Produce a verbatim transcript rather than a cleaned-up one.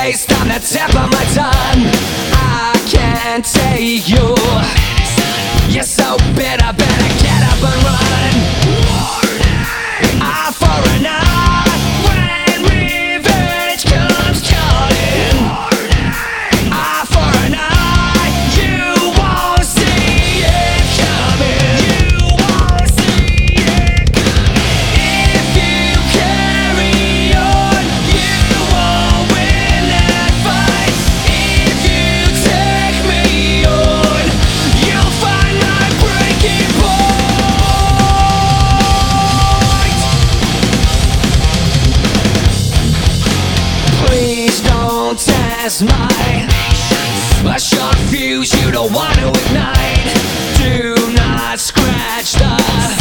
taste on the tip of my tongue. I can't take you. You're so bitter, better get up and run. Eye for an eye when revenge comes calling. Eye for an eye, you won't see it coming. You won't see it coming. If you carry on, you won't win that fight. If you take me on, you'll find my breaking point. Please don't test my a short fuse you don't want to ignite. Do not scratch the